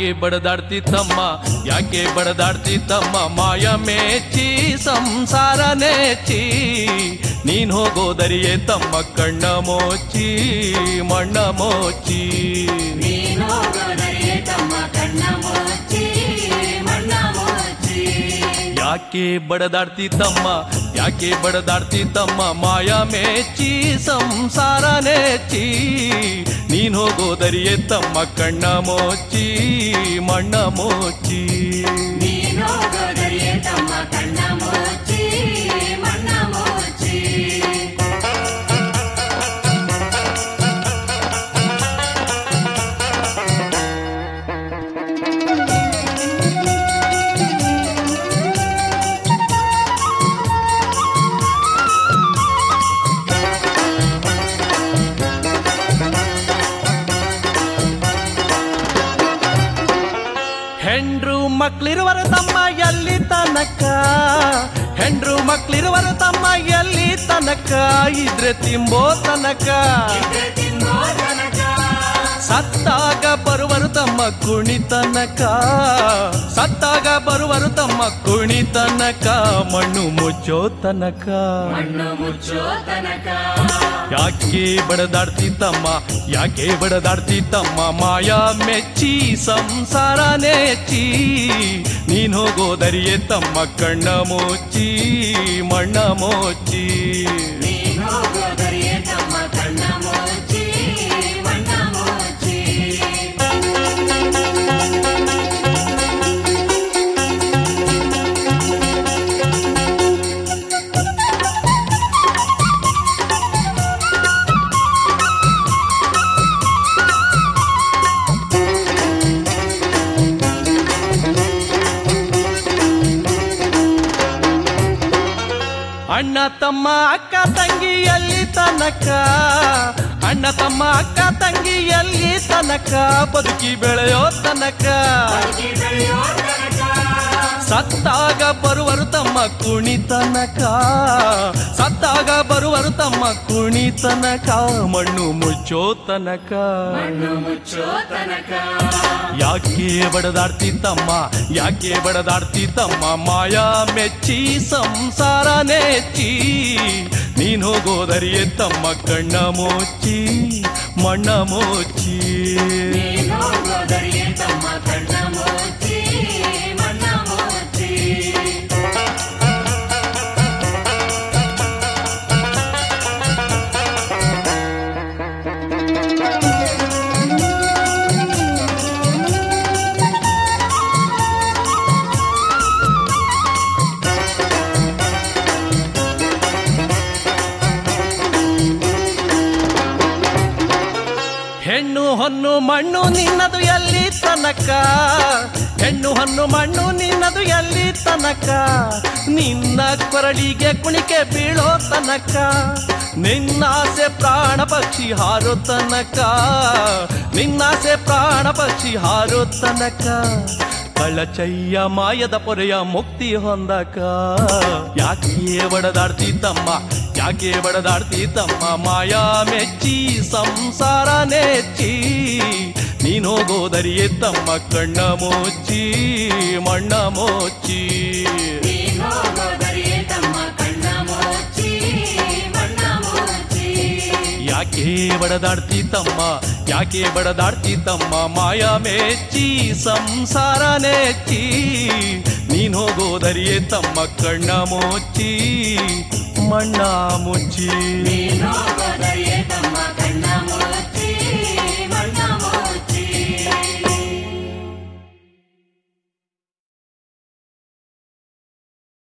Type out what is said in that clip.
ಯಾಕೆ ಬಡದಾಡ್ತಿ ತಮ್ಮ ಯಾಕೆ ಬಡದಾಡ್ತಿ ತಮ್ಮ ಮಾಯ ಮೇಚಿ ಸಂಸಾರ ನೆಚ್ಚಿ ನೀನ್ ಹೋಗೋದರಿಯೇ ತಮ್ಮ ಕಣ್ಣ ಮೋಚಿ ಮಣ್ಣ ಮೋಚಿ ಯಾಕೆ ಬಡದಾಡ್ತಿ ತಮ್ಮ ಯಾಕೆ ಬಡದಾಡ್ತಿ ತಮ್ಮ ಮಾಯ ಮೇಚಿ ಸಂಸಾರ ನೆಚ್ಚಿ ನೀನ್ ಹೋಗೋದರಿಯೇ ತಮ್ಮ ಕಣ್ಣ ಮೋಚಿ ಮಣ್ಣ ಮೋಚಿ ಹೆಂಡ್ರು ಮಕ್ಳಿರುವರು ತಮ್ಮ ಎಲ್ಲಿ ತನಕ ಹೆಂಡ್ರು ಮಕ್ಳಿರುವರು ತಮ್ಮ ಎಲ್ಲಿ ತನಕ ಇದ್ರೆ ತಿಂಬೋ ತನಕ ಸತ್ತಾಗ ಬರುವರು ತಮ್ಮ ಕುಣಿತನಕ ಸತ್ತಾಗ ಬರುವರು ತಮ್ಮ ಕುಣಿತನಕ ಮಣ್ಣು ಮುಚ್ಚೋ ತನಕ ಯಾಕೆ ಬಡದಾಡ್ತಿ ತಮ್ಮ ಯಾಕೆ ಬಡದಾಡ್ತಿ ತಮ್ಮ ಮಾಯಾ ಮೆಚ್ಚಿ ಸಂಸಾರ ನೆಚ್ಚಿ ನೀನ್ ಹೋಗೋದರಿಯೇ ತಮ್ಮ ಕಣ್ಣ ಮೋಚಿ ಮಣ್ಣ ಮೋಚಿ ಅಣ್ಣ ತಮ್ಮ ಅಕ್ಕ ತಂಗಿ ಎಲ್ಲಿ ತನಕ ಅಣ್ಣ ತಮ್ಮ ಅಕ್ಕ ತಂಗಿ ಎಲ್ಲಿ ತನಕ ಬದುಕಿ ಬೆಳೆಯೋ ತನಕ ಸತ್ತಾಗ ಬರುವರು ತಮ್ಮ ಕುಣಿತನಕ ಸತ್ತಾಗ ಬರುವರು ತಮ್ಮ ಕುಣಿತನಕ ಮಣ್ಣು ಮುಚ್ಚೋ ತನಕ ಯಾಕೆ ಬಡದಾಡ್ತಿ ತಮ್ಮ ಯಾಕೆ ಬಡದಾಡ್ತಿ ತಮ್ಮ ಮಾಯಾ ಮೆಚ್ಚಿ ಸಂಸಾರ ನೆಚ್ಚಿ ನೀನ್ ಹೋಗೋದರಿಯೇ ತಮ್ಮ ಕಣ್ಣ ಮೋಚಿ ಮಣ್ಣ ಮೋಚಿ ಹೆಣ್ಣು ಹೊನ್ನು ಮಣ್ಣು ನಿನ್ನದು ಎಲ್ಲಿ ತನಕ ಹೆಣ್ಣು ಹೊನ್ನು ಮಣ್ಣು ನಿನ್ನದು ಎಲ್ಲಿ ತನಕ ನಿನ್ನ ಕೊರಳಿಗೆ ಕುಣಿಕೆ ಬೀಳೋ ತನಕ ನಿನ್ನಾಸೆ ಪ್ರಾಣ ಪಕ್ಷಿ ಹಾರೋ ತನಕ ನಿನ್ನಾಸೆ ಪ್ರಾಣ ಪಕ್ಷಿ ಹಾರೋ ತನಕ ಕಳಚಯ್ಯ ಮಾಯದ ಪೊರೆಯ ಮುಕ್ತಿ ಹೊಂದಕ ಯಾಕೆ ಬಡದಾಡ್ತಿ ತಮ್ಮ ಯಾಕೆ ಬಡದಾಡ್ತಿ ತಮ್ಮ ಮಾಯಾ ಮೆಚ್ಚಿ ಸಂಸಾರ ನೆಚ್ಚಿ ನೀನ್ ಹೋಗೋದರಿಯೇ ತಮ್ಮ ಕಣ್ಣ ಮೋಚಿ ಮಣ್ಣ ಮೋಚಿ ಯಾಕೆ ಬಡದಾಡ್ತಿ ತಮ್ಮ ಯಾಕೆ ಬಡದಾಡ್ತಿ ತಮ್ಮ ಮಾಯಾ ಮೆಚ್ಚಿ ಸಂಸಾರ ನೆಚ್ಚಿ ನೀನ್ ಹೋಗೋದರಿಯೇ ತಮ್ಮ ಕಣ್ಣ ಮೋಚಿ ಮಣ್ಣ ಮುಚ್ಚಿ ನೀನು ಹೋಗೋದರಿಯೇ ತಮ್ಮ ಕಣ್ಣ